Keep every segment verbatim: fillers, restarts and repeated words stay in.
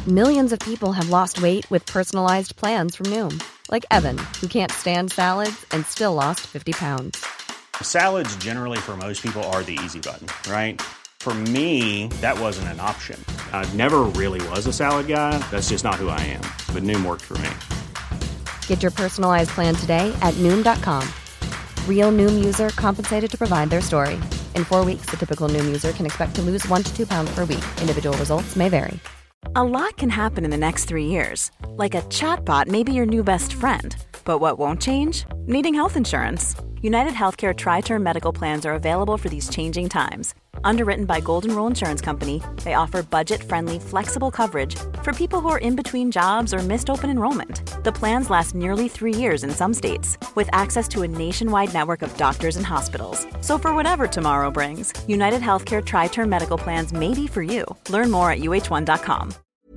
Millions of people have lost weight with personalized plans from Noom. Like Evan, who can't stand salads and still lost fifty pounds. Salads generally for most people are the easy button, right? For me, that wasn't an option. I never really was a salad guy. That's just not who I am. But Noom worked for me. Get your personalized plan today at Noom dot com. Real Noom user compensated to provide their story. In four weeks, the typical Noom user can expect to lose one to two pounds per week. Individual results may vary. A lot can happen in the next three years. Like a chatbot may be your new best friend. But what won't change? Needing health insurance. United Healthcare Tri-Term Medical Plans are available for these changing times. Underwritten by Golden Rule Insurance Company, they offer budget-friendly, flexible coverage for people who are in between jobs or missed open enrollment. The plans last nearly three years in some states, with access to a nationwide network of doctors and hospitals. So for whatever tomorrow brings, United Healthcare Tri-Term Medical Plans may be for you. Learn more at U H one dot com.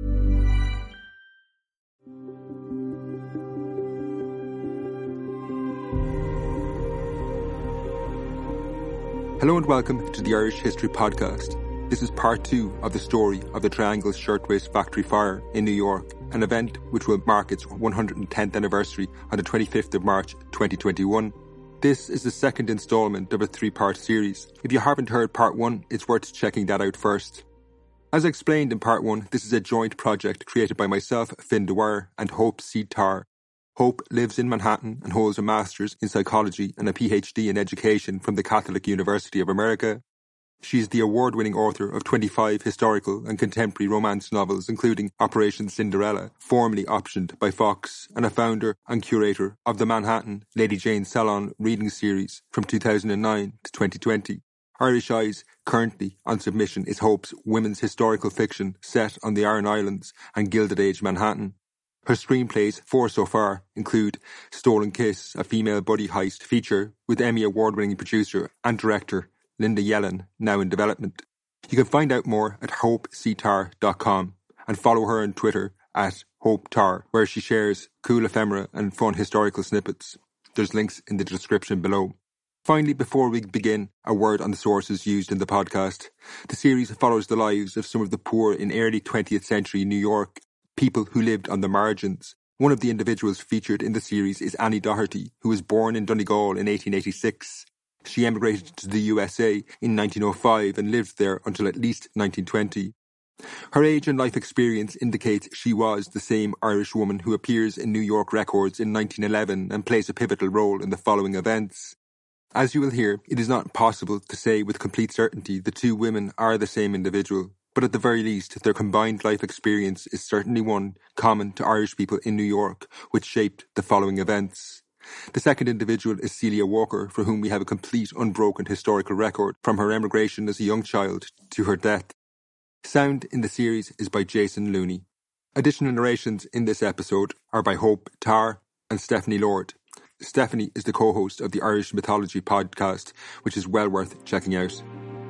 Hello and welcome to the Irish History Podcast. This is part two of the story of the Triangle Shirtwaist Factory fire in New York, an event which will mark its one hundred tenth anniversary on the twenty-fifth of March twenty twenty-one. This is the second instalment of a three-part series. If you haven't heard part one, it's worth checking that out first. As I explained in part one, this is a joint project created by myself, Finn Dwyer, and Hope C. Tarr. Hope lives in Manhattan and holds a master's in psychology and a PhD in education from the Catholic University of America. She is the award-winning author of twenty-five historical and contemporary romance novels, including Operation Cinderella, formerly optioned by Fox, and a founder and curator of the Manhattan Lady Jane Salon reading series from two thousand nine to twenty twenty. Irish Eyes, currently on submission, is Hope's women's historical fiction set on the Aran Islands and Gilded Age Manhattan. Her screenplays, four so far, include Stolen Kiss, a female buddy heist feature with Emmy Award-winning producer and director Linda Yellen, now in development. You can find out more at hope c tar dot com and follow her on Twitter at hopetar, where she shares cool ephemera and fun historical snippets. There's links in the description below. Finally, before we begin, a word on the sources used in the podcast. The series follows the lives of some of the poor in early twentieth century New York, people who lived on the margins. One of the individuals featured in the series is Annie Doherty, who was born in Donegal in eighteen eighty-six. She emigrated to the U S A in nineteen oh five and lived there until at least nineteen twenty. Her age and life experience indicates she was the same Irish woman who appears in New York records in nineteen eleven and plays a pivotal role in the following events. As you will hear, it is not possible to say with complete certainty the two women are the same individual, but at the very least, their combined life experience is certainly one common to Irish people in New York, which shaped the following events. The second individual is Celia Walker, for whom we have a complete, unbroken historical record from her emigration as a young child to her death. Sound in the series is by Jason Looney. Additional narrations in this episode are by Hope Tarr and Stephanie Lord. Stephanie is the co-host of the Irish Mythology podcast, which is well worth checking out.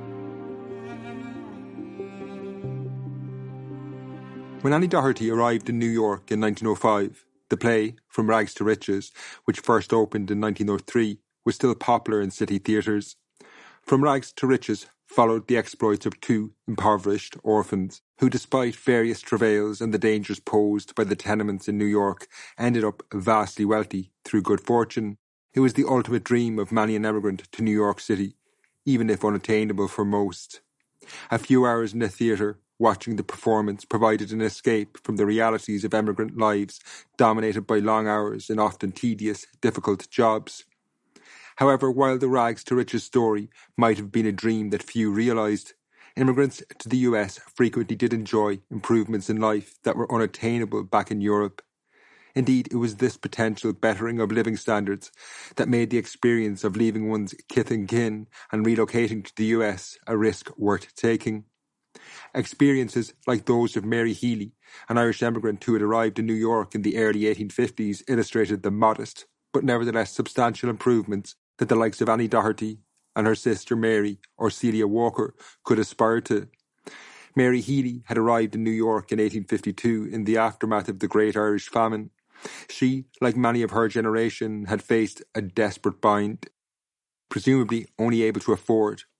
When Annie Doherty arrived in New York in nineteen oh five, the play, From Rags to Riches, which first opened in nineteen oh three, was still popular in city theatres. From Rags to Riches followed the exploits of two impoverished orphans who, despite various travails and the dangers posed by the tenements in New York, ended up vastly wealthy through good fortune. It was the ultimate dream of many an emigrant to New York City, even if unattainable for most. A few hours in a theatre, watching the performance provided an escape from the realities of emigrant lives dominated by long hours and often tedious, difficult jobs. However, while the Rags to Riches story might have been a dream that few realised, immigrants to the U S frequently did enjoy improvements in life that were unattainable back in Europe. Indeed, it was this potential bettering of living standards that made the experience of leaving one's kith and kin and relocating to the U S a risk worth taking. Experiences like those of Mary Healy, an Irish emigrant who had arrived in New York in the early eighteen fifties, illustrated the modest, but nevertheless substantial improvements that the likes of Annie Doherty and her sister Mary or Celia Walker could aspire to. Mary Healy had arrived in New York in eighteen fifty-two in the aftermath of the Great Irish Famine. She, like many of her generation, had faced a desperate bind. Presumably only able to afford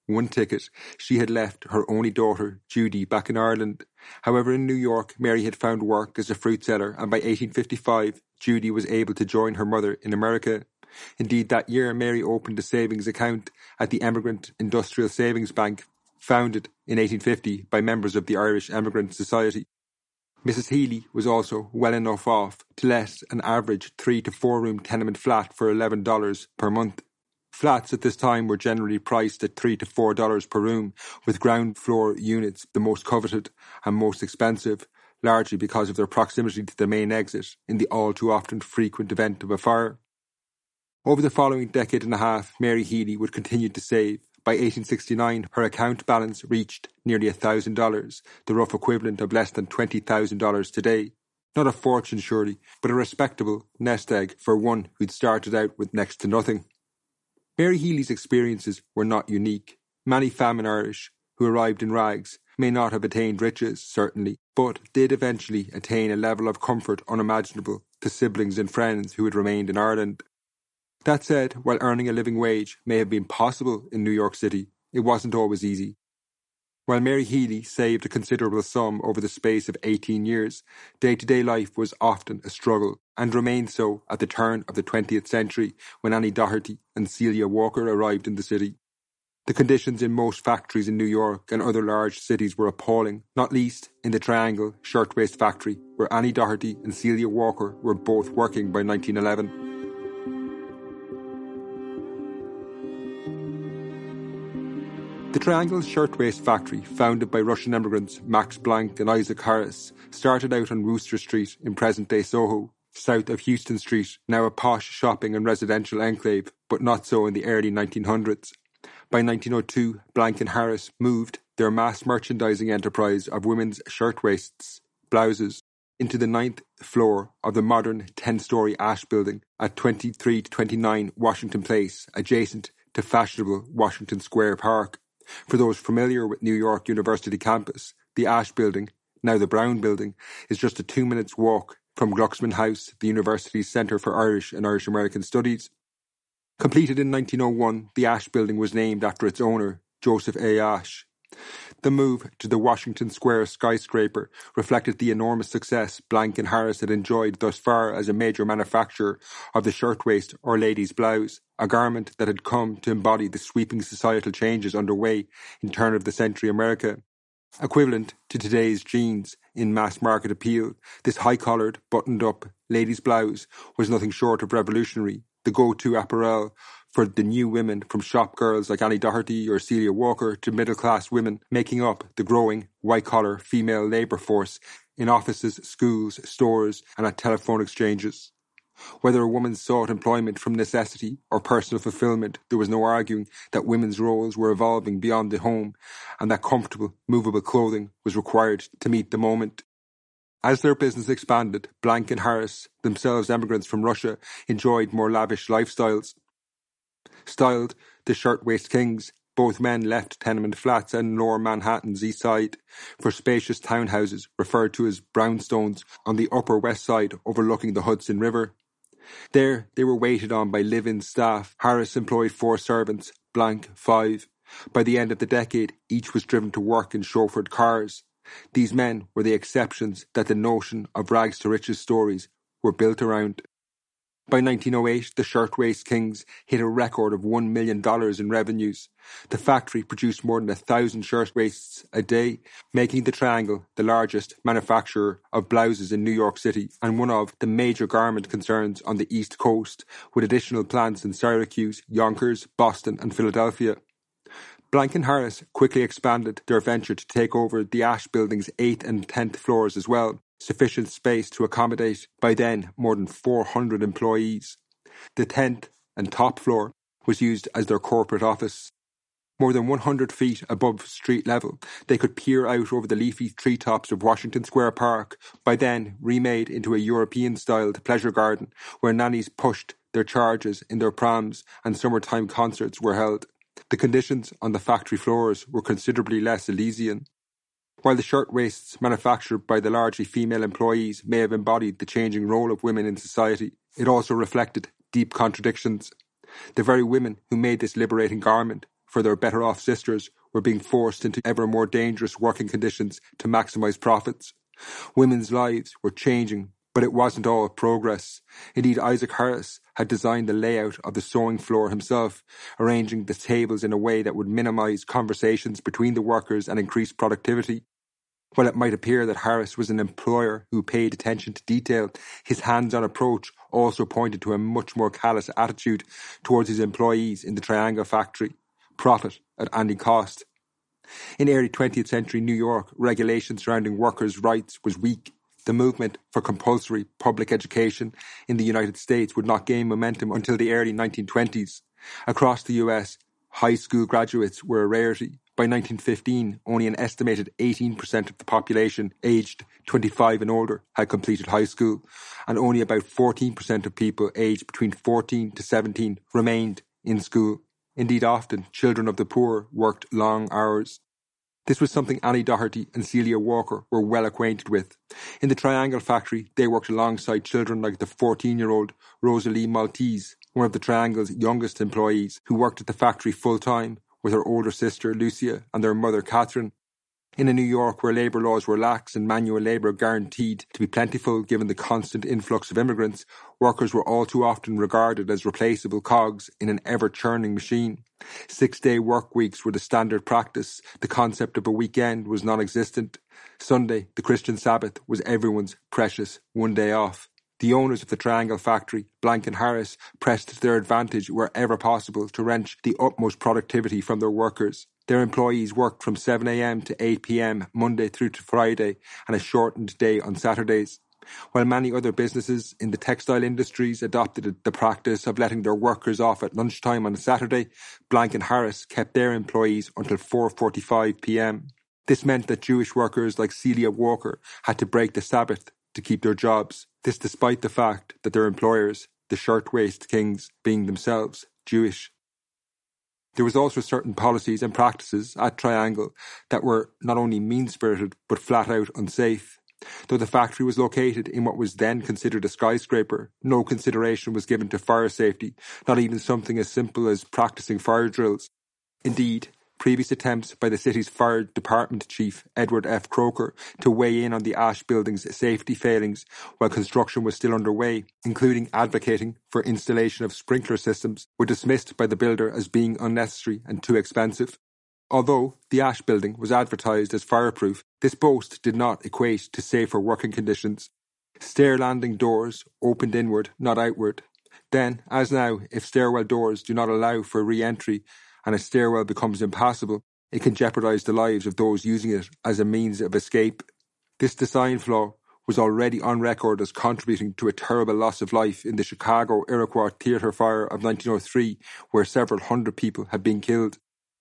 one ticket. She had left her only daughter, Judy, back in Ireland. However, in New York, Mary had found work as a fruit seller, and by eighteen fifty-five, Judy was able to join her mother in America. Indeed, that year, Mary opened a savings account at the Emigrant Industrial Savings Bank, founded in eighteen fifty by members of the Irish Emigrant Society. Missus Healy was also well enough off to let an average three to four room tenement flat for eleven dollars per month. Flats at this time were generally priced at three to four dollars per room, with ground floor units the most coveted and most expensive, largely because of their proximity to the main exit in the all too often frequent event of a fire. Over the following decade and a half, Mary Healy would continue to save. By eighteen sixty-nine, her account balance reached nearly one thousand dollars, the rough equivalent of less than twenty thousand dollars today. Not a fortune, surely, but a respectable nest egg for one who'd started out with next to nothing. Mary Healy's experiences were not unique. Many famine Irish who arrived in rags may not have attained riches, certainly, but did eventually attain a level of comfort unimaginable to siblings and friends who had remained in Ireland. That said, while earning a living wage may have been possible in New York City, it wasn't always easy. While Mary Healy saved a considerable sum over the space of eighteen years, day-to-day life was often a struggle, and remained so at the turn of the twentieth century when Annie Doherty and Celia Walker arrived in the city. The conditions in most factories in New York and other large cities were appalling, not least in the Triangle Shirtwaist Factory, where Annie Doherty and Celia Walker were both working by nineteen eleven. The Triangle Shirtwaist Factory, founded by Russian immigrants Max Planck and Isaac Harris, started out on Wooster Street in present-day Soho, south of Houston Street, now a posh shopping and residential enclave, but not so in the early nineteen hundreds. By nineteen oh two, Blank and Harris moved their mass merchandising enterprise of women's shirtwaists, blouses, into the ninth floor of the modern ten-storey Ash building at twenty-three to twenty-nine Washington Place, adjacent to fashionable Washington Square Park. For those familiar with New York University campus, the Ash Building, now the Brown Building, is just a two minutes walk from Glucksman House, the university's Centre for Irish and Irish American Studies. Completed in nineteen oh one, the Ash Building was named after its owner, Joseph A. Ash. The move to the Washington Square skyscraper reflected the enormous success Blank and Harris had enjoyed thus far as a major manufacturer of the shirtwaist or lady's blouse, a garment that had come to embody the sweeping societal changes underway in turn-of-the-century America. Equivalent to today's jeans in mass-market appeal, this high-collared, buttoned-up lady's blouse was nothing short of revolutionary, the go-to apparel for the new women from shop girls like Annie Doherty or Celia Walker to middle-class women making up the growing white-collar female labour force in offices, schools, stores and at telephone exchanges. Whether a woman sought employment from necessity or personal fulfilment, there was no arguing that women's roles were evolving beyond the home and that comfortable, movable clothing was required to meet the moment. As their business expanded, Blank and Harris, themselves emigrants from Russia, enjoyed more lavish lifestyles. Styled the Shirtwaist Kings, both men left tenement flats in lower Manhattan's east side for spacious townhouses referred to as brownstones on the upper west side overlooking the Hudson River. There they were waited on by live-in staff. Harris employed four servants, Blank five. By the end of the decade, each was driven to work in chauffeured cars. These men were the exceptions that the notion of rags to riches stories were built around. By nineteen oh eight, the Shirtwaist Kings hit a record of one million dollars in revenues. The factory produced more than a thousand shirtwaists a day, making the Triangle the largest manufacturer of blouses in New York City and one of the major garment concerns on the East Coast, with additional plants in Syracuse, Yonkers, Boston and Philadelphia. Blank and Harris quickly expanded their venture to take over the Ash Building's eighth and tenth floors as well, sufficient space to accommodate, by then, more than four hundred employees. The tenth and top floor was used as their corporate office. More than one hundred feet above street level, they could peer out over the leafy treetops of Washington Square Park, by then remade into a European-styled pleasure garden where nannies pushed their charges in their prams and summertime concerts were held. The conditions on the factory floors were considerably less Elysian. While the shirtwaists manufactured by the largely female employees may have embodied the changing role of women in society, it also reflected deep contradictions. The very women who made this liberating garment for their better-off sisters were being forced into ever more dangerous working conditions to maximise profits. Women's lives were changing, but it wasn't all progress. Indeed, Isaac Harris had designed the layout of the sewing floor himself, arranging the tables in a way that would minimise conversations between the workers and increase productivity. While it might appear that Harris was an employer who paid attention to detail, his hands-on approach also pointed to a much more callous attitude towards his employees in the Triangle factory. Profit at any cost. In early twentieth century New York, regulation surrounding workers' rights was weak. The movement for compulsory public education in the United States would not gain momentum until the early nineteen twenties. Across the U S, high school graduates were a rarity. By nineteen fifteen, only an estimated eighteen percent of the population aged twenty-five and older had completed high school, and only about fourteen percent of people aged between fourteen to seventeen remained in school. Indeed, often, children of the poor worked long hours. This was something Annie Doherty and Celia Walker were well acquainted with. In the Triangle factory, they worked alongside children like the fourteen-year-old Rosalie Maltese, one of the Triangle's youngest employees, who worked at the factory full-time with her older sister Lucia and their mother Catherine. In a New York where labour laws were lax and manual labour guaranteed to be plentiful given the constant influx of immigrants, workers were all too often regarded as replaceable cogs in an ever-churning machine. Six-day work weeks were the standard practice. The concept of a weekend was non-existent. Sunday, the Christian Sabbath, was everyone's precious one day off. The owners of the Triangle factory, Blank and Harris, pressed to their advantage wherever possible to wrench the utmost productivity from their workers. Their employees worked from seven a.m. to eight p.m. Monday through to Friday and a shortened day on Saturdays. While many other businesses in the textile industries adopted the practice of letting their workers off at lunchtime on a Saturday, Blank and Harris kept their employees until four forty-five p.m. This meant that Jewish workers like Celia Walker had to break the Sabbath to keep their jobs. This despite the fact that their employers, the shirtwaist kings, being themselves Jewish. There was also certain policies and practices at Triangle that were not only mean-spirited but flat-out unsafe. Though the factory was located in what was then considered a skyscraper, no consideration was given to fire safety, not even something as simple as practicing fire drills. Indeed, previous attempts by the city's fire department chief, Edward F. Croker, to weigh in on the Ash building's safety failings while construction was still underway, including advocating for installation of sprinkler systems, were dismissed by the builder as being unnecessary and too expensive. Although the Ash building was advertised as fireproof, this boast did not equate to safer working conditions. Stair landing doors opened inward, not outward. Then, as now, if stairwell doors do not allow for re-entry and a stairwell becomes impassable, it can jeopardise the lives of those using it as a means of escape. This design flaw was already on record as contributing to a terrible loss of life in the Chicago Iroquois Theatre fire of nineteen oh three, where several hundred people had been killed.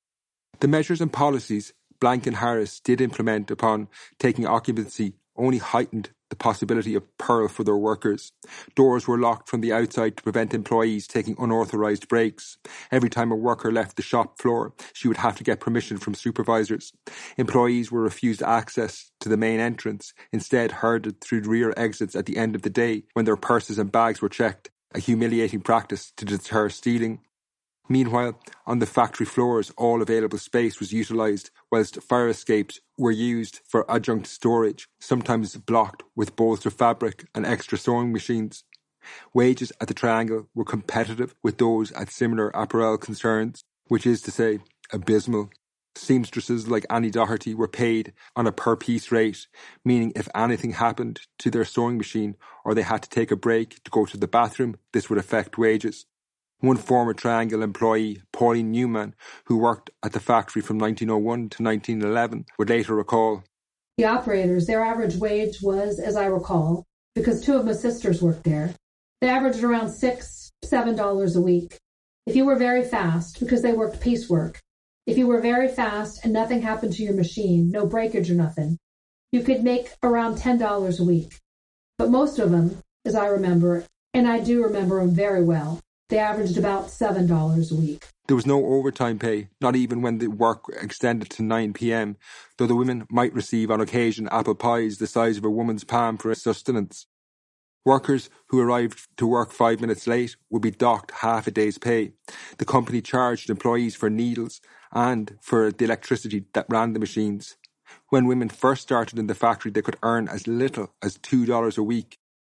The measures and policies Blank and Harris did implement upon taking occupancy only heightened the possibility of peril for their workers. Doors were locked from the outside to prevent employees taking unauthorised breaks. Every time a worker left the shop floor, she would have to get permission from supervisors. Employees were refused access to the main entrance, instead herded through rear exits at the end of the day when their purses and bags were checked, a humiliating practice to deter stealing. Meanwhile, on the factory floors, all available space was utilised, whilst fire escapes were used for adjunct storage, sometimes blocked with bolts of fabric and extra sewing machines. Wages at the Triangle were competitive with those at similar apparel concerns, which is to say, abysmal. Seamstresses like Annie Doherty were paid on a per-piece rate, meaning if anything happened to their sewing machine or they had to take a break to go to the bathroom, this would affect wages. One former Triangle employee, Pauline Newman, who worked at the factory from nineteen oh one to nineteen eleven, would later recall, "The operators, their average wage was, as I recall, because two of my sisters worked there, they averaged around six, seven dollars a week. If you were very fast, because they worked piecework, if you were very fast and nothing happened to your machine, no breakage or nothing, you could make around ten dollars a week. But most of them, as I remember, and I do remember them very well, they averaged about seven dollars a week." There was no overtime pay, not even when the work extended to nine p.m, though the women might receive on occasion apple pies the size of a woman's palm for sustenance. Workers who arrived to work five minutes late would be docked half a day's pay. The company charged employees for needles and for the electricity that ran the machines. When women first started in the factory, they could earn as little as two dollars a week.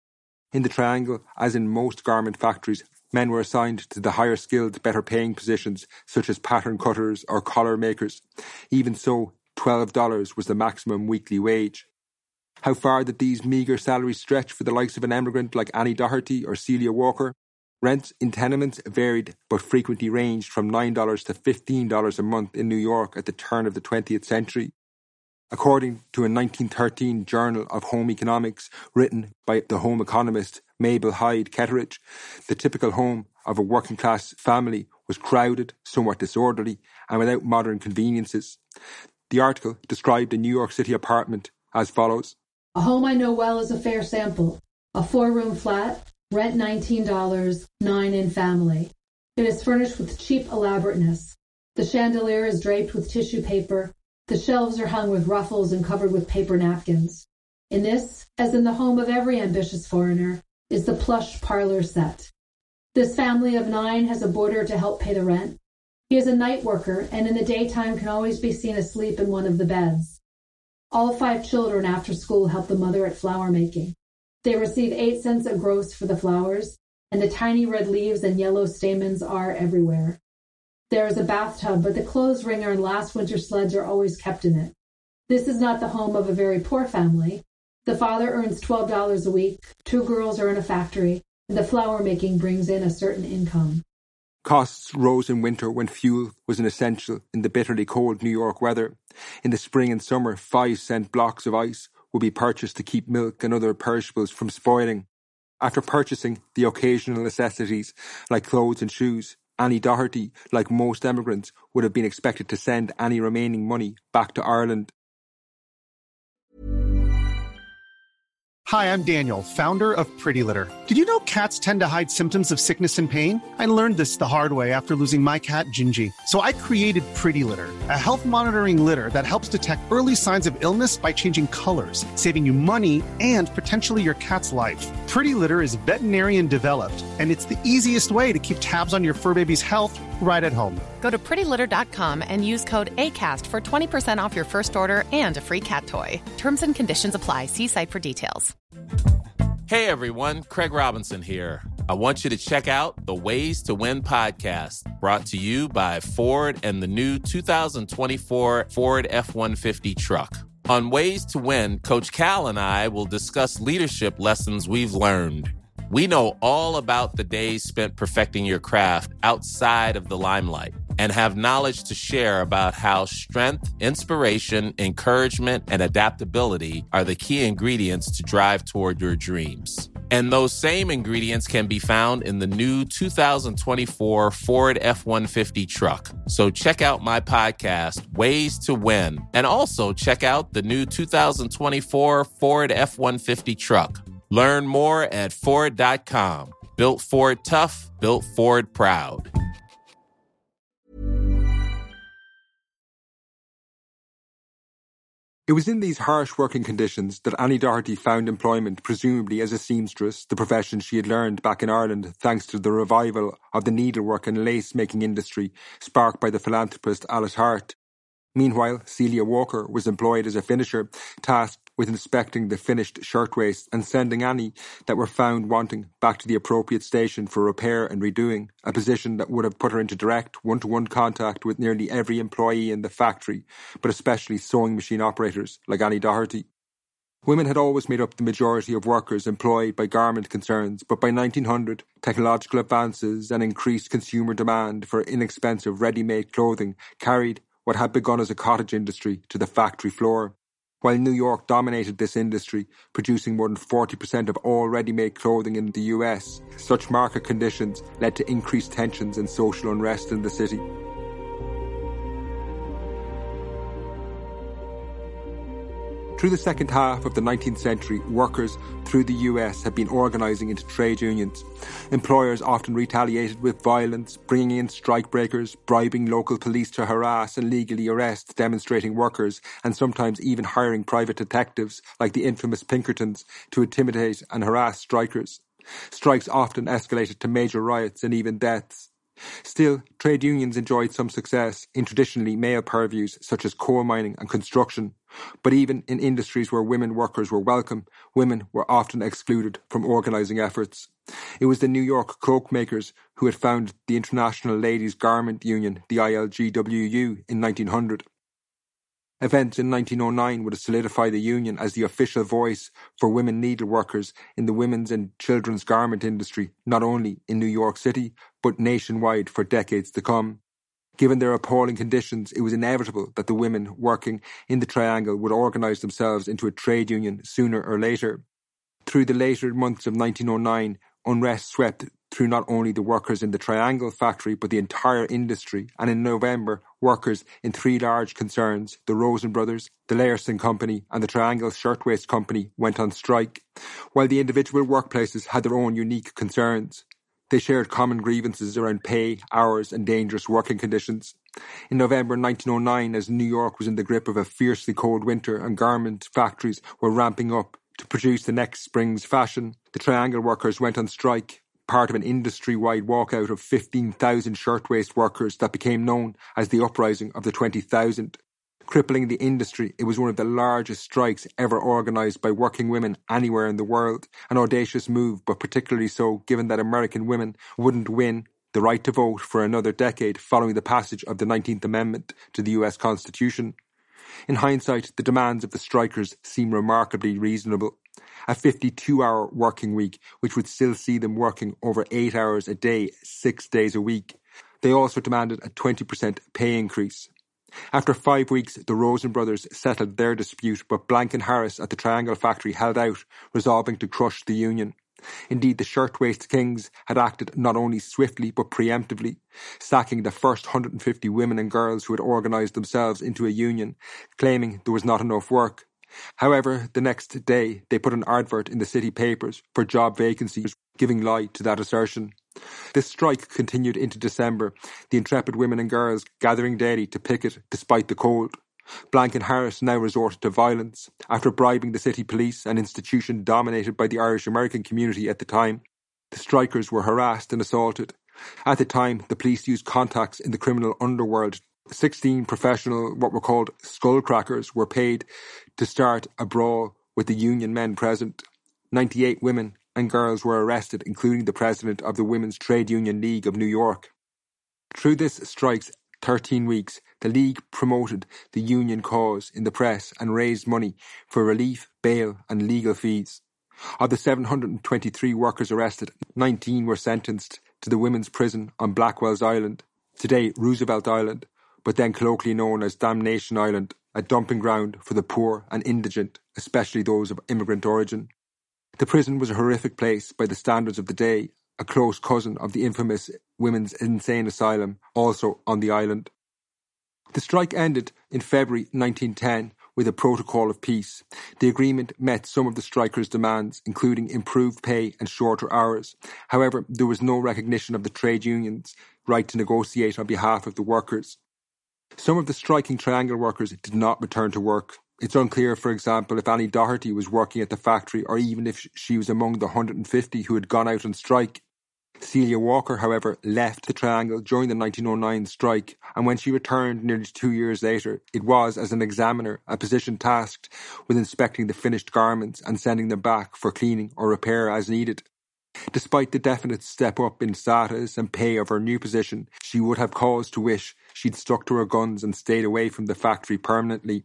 In the Triangle, as in most garment factories, men were assigned to the higher skilled, better paying positions such as pattern cutters or collar makers. Even so, twelve dollars was the maximum weekly wage. How far did these meagre salaries stretch for the likes of an emigrant like Annie Doherty or Celia Walker? Rents in tenements varied but frequently ranged from nine dollars to fifteen dollars a month in New York at the turn of the twentieth century. According to a nineteen thirteen Journal of Home Economics written by the home economist Mabel Hyde Ketteridge, the typical home of a working-class family was crowded, somewhat disorderly, and without modern conveniences. The article described a New York City apartment as follows. A home I know well is a fair sample. A four-room flat, rent nineteen dollars, nine in family. It is furnished with cheap elaborateness. The chandelier is draped with tissue paper. The shelves are hung with ruffles and covered with paper napkins. In this, as in the home of every ambitious foreigner, is the plush parlor set. This family of nine has a boarder to help pay the rent. He is a night worker and in the daytime can always be seen asleep in one of the beds. All five children after school help the mother at flower making. They receive eight cents a gross for the flowers, and the tiny red leaves and yellow stamens are everywhere. There is a bathtub, but the clothes wringer and last winter's sleds are always kept in it. This is not the home of a very poor family. The father earns twelve dollars a week, two girls are in a factory, and the flower making brings in a certain income. Costs rose in winter when fuel was an essential in the bitterly cold New York weather. In the spring and summer, five-cent blocks of ice would be purchased to keep milk and other perishables from spoiling. After purchasing the occasional necessities like clothes and shoes, Annie Doherty, like most emigrants, would have been expected to send any remaining money back to Ireland. Hi, I'm Daniel, founder of Pretty Litter. Did you know cats tend to hide symptoms of sickness and pain? I learned this the hard way after losing my cat, Gingy. So I created Pretty Litter, a health monitoring litter that helps detect early signs of illness by changing colors, saving you money and potentially your cat's life. Pretty Litter is veterinarian developed, and it's the easiest way to keep tabs on your fur baby's health right at home. Go to pretty litter dot com and use code ACAST for twenty percent off your first order and a free cat toy. Terms and conditions apply. See site for details. Hey everyone, Craig Robinson here. I want you to check out the Ways to Win podcast, brought to you by Ford and the new two thousand twenty-four Ford F one fifty truck. On Ways to Win, Coach Cal and I will discuss leadership lessons we've learned. We know all about the days spent perfecting your craft outside of the limelight and have knowledge to share about how strength, inspiration, encouragement, and adaptability are the key ingredients to drive toward your dreams. And those same ingredients can be found in the new two thousand twenty-four Ford F one fifty truck. So check out my podcast, Ways to Win, and also check out the new two thousand twenty-four Ford F one fifty truck. Learn more at Ford dot com. Built Ford tough, built Ford proud. It was in these harsh working conditions that Annie Doherty found employment, presumably as a seamstress, the profession she had learned back in Ireland thanks to the revival of the needlework and lace-making industry sparked by the philanthropist Alice Hart. Meanwhile, Celia Walker was employed as a finisher, tasked with inspecting the finished shirtwaists and sending any that were found wanting back to the appropriate station for repair and redoing, a position that would have put her into direct one-to-one contact with nearly every employee in the factory, but especially sewing machine operators like Annie Doherty. Women had always made up the majority of workers employed by garment concerns, but by nineteen hundred, technological advances and increased consumer demand for inexpensive ready-made clothing carried what had begun as a cottage industry to the factory floor. While New York dominated this industry, producing more than forty percent of all ready-made clothing in the U S, such market conditions led to increased tensions and social unrest in the city. Through the second half of the nineteenth century, workers through the U S had been organising into trade unions. Employers often retaliated with violence, bringing in strikebreakers, bribing local police to harass and legally arrest demonstrating workers, and sometimes even hiring private detectives like the infamous Pinkertons to intimidate and harass strikers. Strikes often escalated to major riots and even deaths. Still, trade unions enjoyed some success in traditionally male purviews such as coal mining and construction. But even in industries where women workers were welcome, women were often excluded from organising efforts. It was the New York cloak makers who had founded the International Ladies' Garment Union, the I L G W U, in nineteen hundred. Events in nineteen oh nine would solidify the union as the official voice for women needleworkers in the women's and children's garment industry, not only in New York City, but nationwide for decades to come. Given their appalling conditions, it was inevitable that the women working in the Triangle would organise themselves into a trade union sooner or later. Through the later months of nineteen oh nine, unrest swept through not only the workers in the Triangle factory but the entire industry, and in November, workers in three large concerns, the Rosen Brothers, the Leierson Company and the Triangle Shirtwaist Company, went on strike. While the individual workplaces had their own unique concerns, they shared common grievances around pay, hours and dangerous working conditions. In November nineteen oh nine, as New York was in the grip of a fiercely cold winter and garment factories were ramping up to produce the next spring's fashion, the Triangle workers went on strike, part of an industry-wide walkout of fifteen thousand shirtwaist workers that became known as the Uprising of the twenty thousand. Crippling the industry, it was one of the largest strikes ever organised by working women anywhere in the world, an audacious move, but particularly so given that American women wouldn't win the right to vote for another decade following the passage of the nineteenth Amendment to the U S Constitution. In hindsight, the demands of the strikers seem remarkably reasonable. A fifty-two hour working week, which would still see them working over eight hours a day, six days a week. They also demanded a twenty percent pay increase. After five weeks, the Rosen brothers settled their dispute, but Blank and Harris at the Triangle factory held out, resolving to crush the union. Indeed, the Shirtwaist Kings had acted not only swiftly but preemptively, sacking the first one hundred fifty women and girls who had organised themselves into a union, claiming there was not enough work. However, the next day, they put an advert in the city papers for job vacancies, giving light to that assertion. This strike continued into December, the intrepid women and girls gathering daily to picket despite the cold. Blank and Harris now resorted to violence. After bribing the city police, an institution dominated by the Irish-American community at the time, the strikers were harassed and assaulted. At the time, the police used contacts in the criminal underworld. Sixteen professional, what were called skullcrackers, were paid to start a brawl with the union men present. ninety-eight women and girls were arrested, including the president of the Women's Trade Union League of New York. Through this strike's thirteen weeks, the League promoted the union cause in the press and raised money for relief, bail and legal fees. Of the seven hundred twenty-three workers arrested, nineteen were sentenced to the women's prison on Blackwell's Island, today Roosevelt Island, but then colloquially known as Damnation Island, a dumping ground for the poor and indigent, especially those of immigrant origin. The prison was a horrific place by the standards of the day, a close cousin of the infamous Women's Insane Asylum, also on the island. The strike ended in February nineteen ten with a protocol of peace. The agreement met some of the strikers' demands, including improved pay and shorter hours. However, there was no recognition of the trade unions' right to negotiate on behalf of the workers. Some of the striking Triangle workers did not return to work. It's unclear, for example, if Annie Doherty was working at the factory or even if she was among the one hundred fifty who had gone out on strike. Celia Walker, however, left the Triangle during the nineteen oh nine strike, and when she returned nearly two years later, it was as an examiner, a position tasked with inspecting the finished garments and sending them back for cleaning or repair as needed. Despite the definite step up in status and pay of her new position, she would have cause to wish she'd stuck to her guns and stayed away from the factory permanently.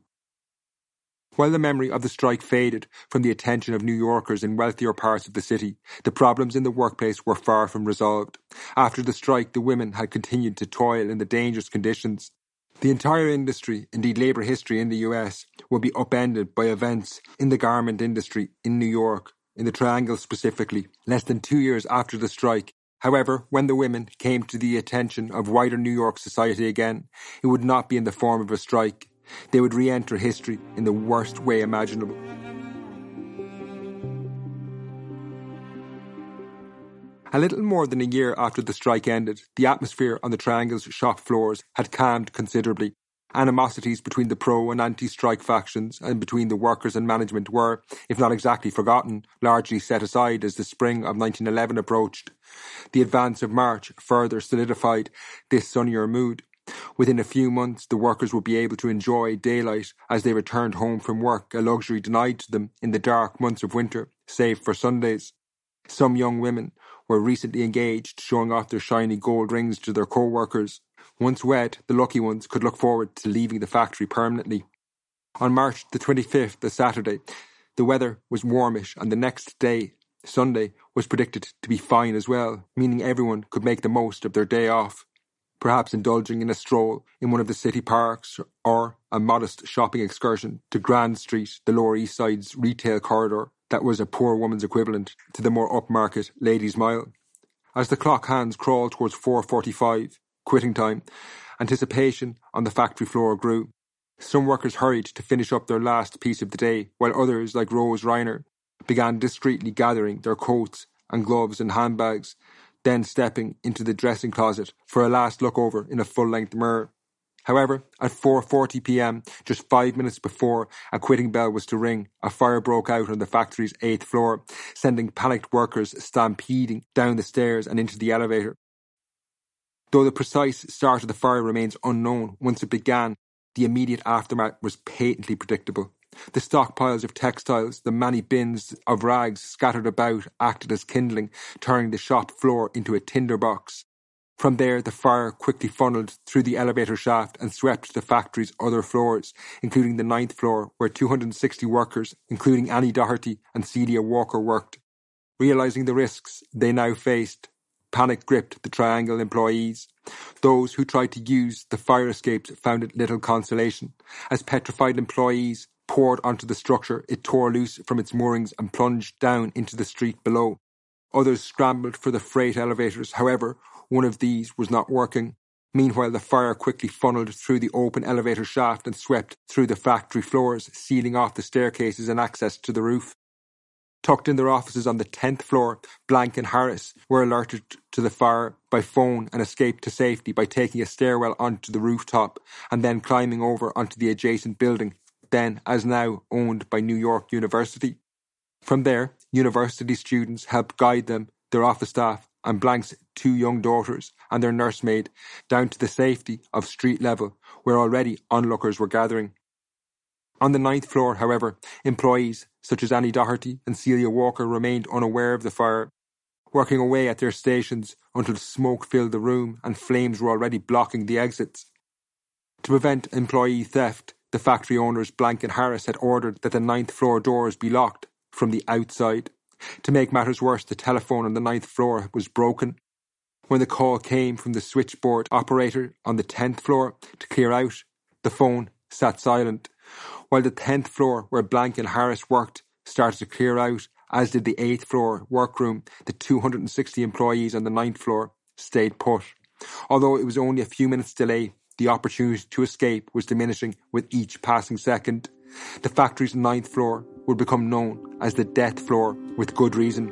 While the memory of the strike faded from the attention of New Yorkers in wealthier parts of the city, the problems in the workplace were far from resolved. After the strike, the women had continued to toil in the dangerous conditions. The entire industry, indeed labour history in the U S, would be upended by events in the garment industry in New York, in the Triangle specifically, less than two years after the strike. However, when the women came to the attention of wider New York society again, it would not be in the form of a strike. They would re-enter history in the worst way imaginable. A little more than a year after the strike ended, the atmosphere on the Triangle's shop floors had calmed considerably. Animosities between the pro- and anti-strike factions and between the workers and management were, if not exactly forgotten, largely set aside as the spring of nineteen eleven approached. The advance of March further solidified this sunnier mood. Within a few months, the workers would be able to enjoy daylight as they returned home from work, a luxury denied to them in the dark months of winter, save for Sundays. Some young women were recently engaged, showing off their shiny gold rings to their co-workers. Once wed, the lucky ones could look forward to leaving the factory permanently. On March the twenty-fifth, a Saturday, the weather was warmish, and the next day, Sunday, was predicted to be fine as well, meaning everyone could make the most of their day off, perhaps indulging in a stroll in one of the city parks or a modest shopping excursion to Grand Street, the Lower East Side's retail corridor that was a poor woman's equivalent to the more upmarket Ladies' Mile. As the clock hands crawled towards four forty-five, quitting time, anticipation on the factory floor grew. Some workers hurried to finish up their last piece of the day, while others, like Rose Reiner, began discreetly gathering their coats and gloves and handbags, then stepping into the dressing closet for a last look over in a full-length mirror. However, at four forty p.m, just five minutes before a quitting bell was to ring, a fire broke out on the factory's eighth floor, sending panicked workers stampeding down the stairs and into the elevator. Though the precise start of the fire remains unknown, once it began, the immediate aftermath was patently predictable. The stockpiles of textiles, the many bins of rags scattered about, acted as kindling, turning the shop floor into a tinderbox. From there, the fire quickly funneled through the elevator shaft and swept the factory's other floors, including the ninth floor, where two hundred sixty workers, including Annie Doherty and Celia Walker, worked. Realising the risks they now faced, panic gripped the Triangle employees. Those who tried to use the fire escapes found it little consolation. As petrified employees poured onto the structure, it tore loose from its moorings and plunged down into the street below. Others scrambled for the freight elevators. However, one of these was not working. Meanwhile, the fire quickly funneled through the open elevator shaft and swept through the factory floors, sealing off the staircases and access to the roof. Tucked in their offices on the tenth floor, Blank and Harris were alerted to the fire by phone and escaped to safety by taking a stairwell onto the rooftop and then climbing over onto the adjacent building, then as now owned by New York University. From there, university students helped guide them, their office staff, and Blank's two young daughters and their nursemaid down to the safety of street level, where already onlookers were gathering. On the ninth floor, however, employees such as Annie Doherty and Celia Walker remained unaware of the fire, working away at their stations until smoke filled the room and flames were already blocking the exits. To prevent employee theft, the factory owners Blank and Harris had ordered that the ninth floor doors be locked from the outside. To make matters worse, the telephone on the ninth floor was broken. When the call came from the switchboard operator on the tenth floor to clear out, the phone sat silent, while the tenth floor, where Blank and Harris worked, started to clear out, as did the eighth floor workroom. The two hundred sixty employees on the ninth floor stayed put. Although it was only a few minutes' delay, the opportunity to escape was diminishing with each passing second. The factory's ninth floor would become known as the death floor, with good reason.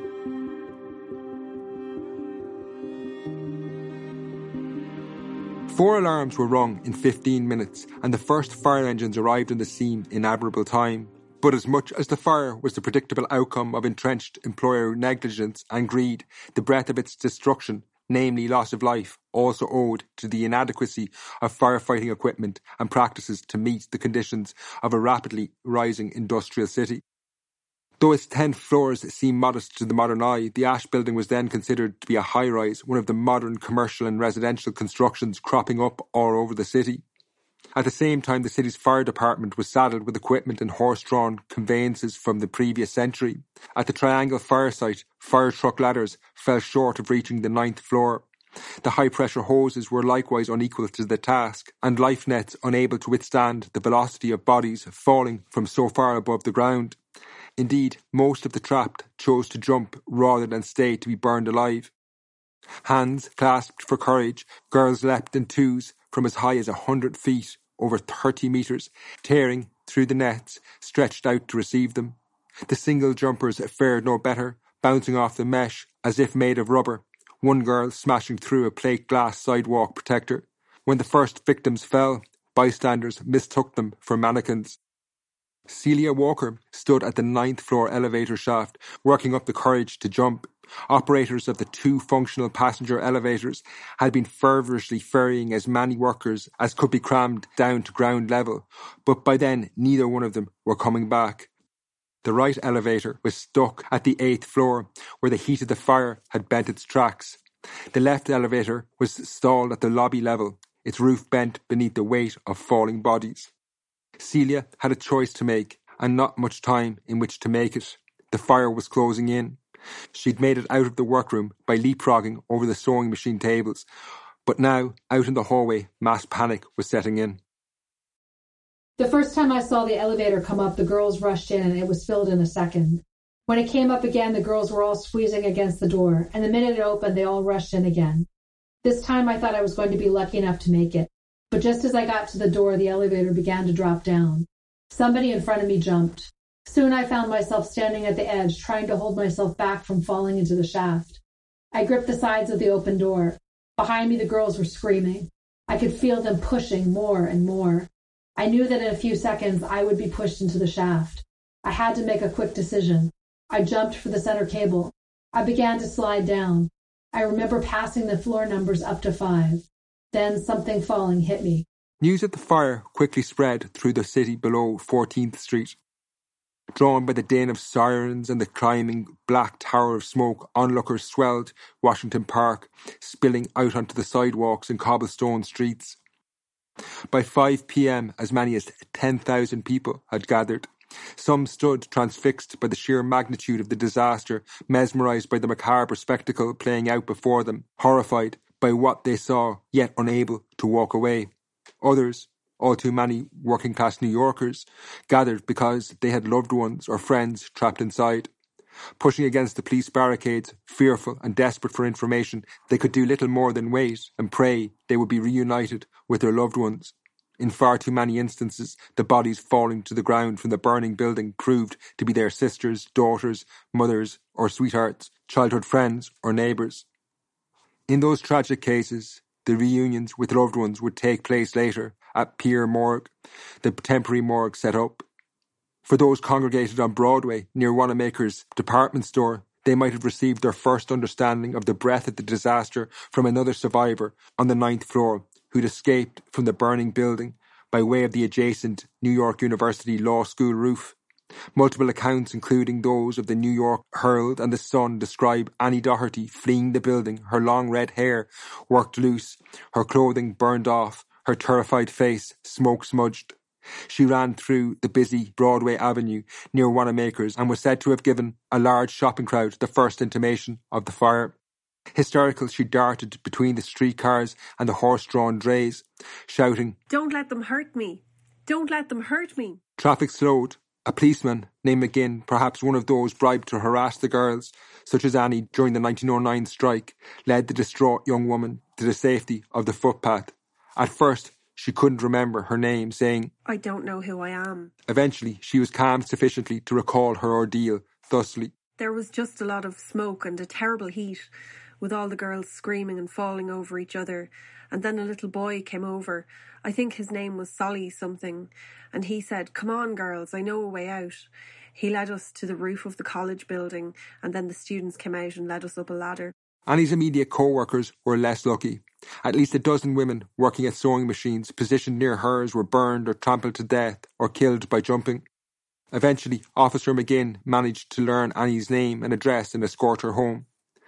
Four alarms were rung in fifteen minutes, and the first fire engines arrived on the scene in admirable time. But as much as the fire was the predictable outcome of entrenched employer negligence and greed, the breadth of its destruction, namely loss of life, also owed to the inadequacy of firefighting equipment and practices to meet the conditions of a rapidly rising industrial city. Though its ten floors seem modest to the modern eye, the Ash Building was then considered to be a high-rise, one of the modern commercial and residential constructions cropping up all over the city. At the same time, the city's fire department was saddled with equipment and horse-drawn conveyances from the previous century. At the Triangle fire site, fire truck ladders fell short of reaching the ninth floor. The high-pressure hoses were likewise unequal to the task, and life nets unable to withstand the velocity of bodies falling from so far above the ground. Indeed, most of the trapped chose to jump rather than stay to be burned alive. Hands clasped for courage, girls leapt in twos from as high as a hundred feet over thirty metres, tearing through the nets stretched out to receive them. The single jumpers fared no better, bouncing off the mesh as if made of rubber, one girl smashing through a plate glass sidewalk protector. When the first victims fell, bystanders mistook them for mannequins. Celia Walker stood at the ninth floor elevator shaft, working up the courage to jump. Operators of the two functional passenger elevators had been feverishly ferrying as many workers as could be crammed down to ground level, but by then neither one of them were coming back. The right elevator was stuck at the eighth floor, where the heat of the fire had bent its tracks. The left elevator was stalled at the lobby level, its roof bent beneath the weight of falling bodies. Celia had a choice to make, and not much time in which to make it. The fire was closing in. She'd made it out of the workroom by leapfrogging over the sewing machine tables, but now, out in the hallway, mass panic was setting in. The first time I saw the elevator come up, the girls rushed in and it was filled in a second. When it came up again, the girls were all squeezing against the door, and the minute it opened, they all rushed in again. This time I thought I was going to be lucky enough to make it, but just as I got to the door, the elevator began to drop down. Somebody in front of me jumped. Soon I found myself standing at the edge, trying to hold myself back from falling into the shaft. I gripped the sides of the open door. Behind me, the girls were screaming. I could feel them pushing more and more. I knew that in a few seconds I would be pushed into the shaft. I had to make a quick decision. I jumped for the center cable. I began to slide down. I remember passing the floor numbers up to five. Then something falling hit me. News of the fire quickly spread through the city below fourteenth Street. Drawn by the din of sirens and the climbing black tower of smoke, onlookers swelled Washington Park, spilling out onto the sidewalks and cobblestone streets. By five p.m, as many as ten thousand people had gathered. Some stood transfixed by the sheer magnitude of the disaster, mesmerised by the macabre spectacle playing out before them, horrified by what they saw, yet unable to walk away. Others, all too many working-class New Yorkers, gathered because they had loved ones or friends trapped inside. Pushing against the police barricades, fearful and desperate for information, they could do little more than wait and pray they would be reunited with their loved ones. In far too many instances, the bodies falling to the ground from the burning building proved to be their sisters, daughters, mothers or sweethearts, childhood friends or neighbours. In those tragic cases, the reunions with loved ones would take place later at Pier Morgue, the temporary morgue set up. For those congregated on Broadway near Wanamaker's department store, they might have received their first understanding of the breadth of the disaster from another survivor on the ninth floor who'd escaped from the burning building by way of the adjacent New York University Law School roof. Multiple accounts, including those of the New York Herald and the Sun, describe Annie Doherty fleeing the building, her long red hair worked loose, her clothing burned off, her terrified face smoke-smudged. She ran through the busy Broadway Avenue near Wanamaker's and was said to have given a large shopping crowd the first intimation of the fire. Hysterical, she darted between the streetcars and the horse-drawn drays, shouting, "Don't let them hurt me! Don't let them hurt me!" Traffic slowed. A policeman, named McGinn, perhaps one of those bribed to harass the girls, such as Annie during the nineteen oh nine strike, led the distraught young woman to the safety of the footpath. At first, she couldn't remember her name, saying, "I don't know who I am." Eventually, she was calmed sufficiently to recall her ordeal, thusly. "There was just a lot of smoke and a terrible heat, with all the girls screaming and falling over each other, and then a little boy came over. I think his name was Solly something, and he said, 'Come on, girls, I know a way out.' He led us to the roof of the college building, and then the students came out and led us up a ladder." Annie's immediate co-workers were less lucky. At least a dozen women working at sewing machines positioned near hers were burned or trampled to death or killed by jumping. Eventually, Officer McGinn managed to learn Annie's name and address and escort her home.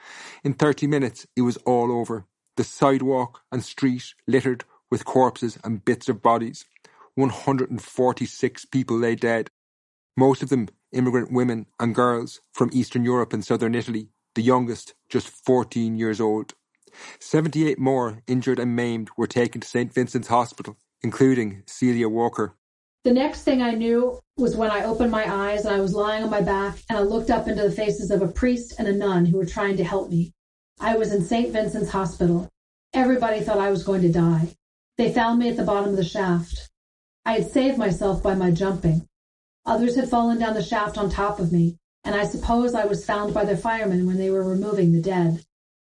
In thirty minutes, it was all over. The sidewalk and street littered with corpses and bits of bodies. one hundred forty-six people lay dead. Most of them immigrant women and girls from Eastern Europe and Southern Italy, the youngest just fourteen years old. seventy-eight more injured and maimed were taken to Saint Vincent's Hospital, including Celia Walker. The next thing I knew was when I opened my eyes and I was lying on my back and I looked up into the faces of a priest and a nun who were trying to help me. I was in Saint Vincent's Hospital. Everybody thought I was going to die. They found me at the bottom of the shaft. I had saved myself by my jumping. Others had fallen down the shaft on top of me, and I suppose I was found by the firemen when they were removing the dead.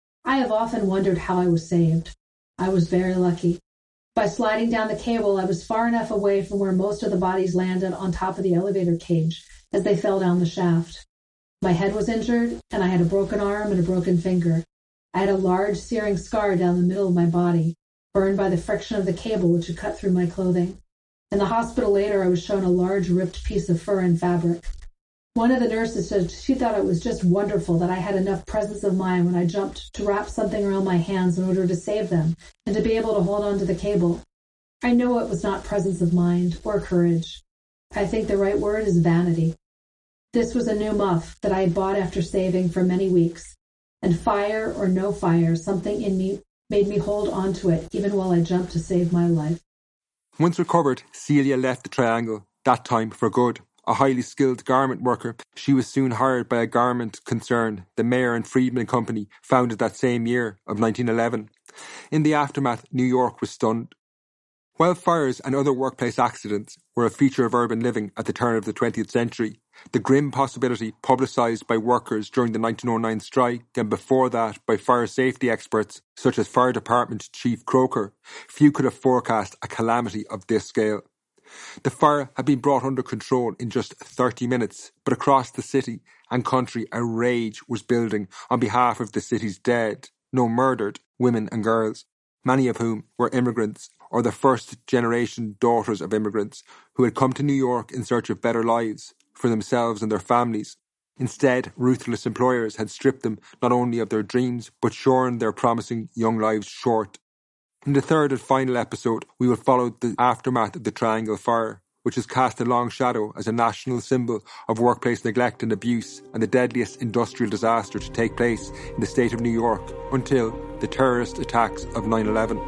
I have often wondered how I was saved. I was very lucky. By sliding down the cable, I was far enough away from where most of the bodies landed on top of the elevator cage as they fell down the shaft. My head was injured, and I had a broken arm and a broken finger. I had a large searing scar down the middle of my body, burned by the friction of the cable which had cut through my clothing. In the hospital later, I was shown a large ripped piece of fur and fabric. One of the nurses said she thought it was just wonderful that I had enough presence of mind when I jumped to wrap something around my hands in order to save them and to be able to hold on to the cable. I know it was not presence of mind or courage. I think the right word is vanity. This was a new muff that I had bought after saving for many weeks, and fire or no fire, something in me made me hold on to it even while I jumped to save my life. Once recovered, Celia left the Triangle, that time for good. A highly skilled garment worker, she was soon hired by a garment concern, the Mayer and Friedman Company, founded that same year of nineteen eleven. In the aftermath, New York was stunned. While fires and other workplace accidents were a feature of urban living at the turn of the twentieth century, the grim possibility publicised by workers during the nineteen oh nine strike and before that by fire safety experts such as Fire Department Chief Croker, few could have forecast a calamity of this scale. The fire had been brought under control in just thirty minutes, but across the city and country a rage was building on behalf of the city's dead, no murdered, women and girls, many of whom were immigrants or the first-generation daughters of immigrants who had come to New York in search of better lives for themselves and their families. Instead, ruthless employers had stripped them not only of their dreams, but shorn their promising young lives short. In the third and final episode, we will follow the aftermath of the Triangle Fire, which has cast a long shadow as a national symbol of workplace neglect and abuse and the deadliest industrial disaster to take place in the state of New York until the terrorist attacks of nine eleven.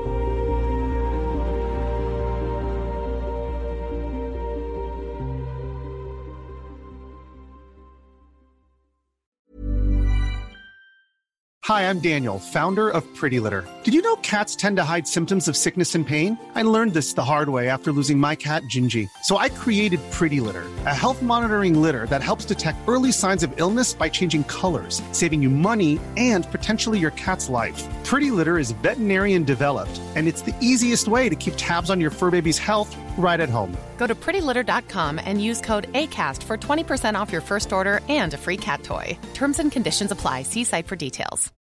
Hi, I'm Daniel, founder of Pretty Litter. Did you know cats tend to hide symptoms of sickness and pain? I learned this the hard way after losing my cat, Gingy. So I created Pretty Litter, a health monitoring litter that helps detect early signs of illness by changing colors, saving you money and potentially your cat's life. Pretty Litter is veterinarian developed, and it's the easiest way to keep tabs on your fur baby's health right at home. Go to pretty litter dot com and use code ACAST for twenty percent off your first order and a free cat toy. Terms and conditions apply. See site for details.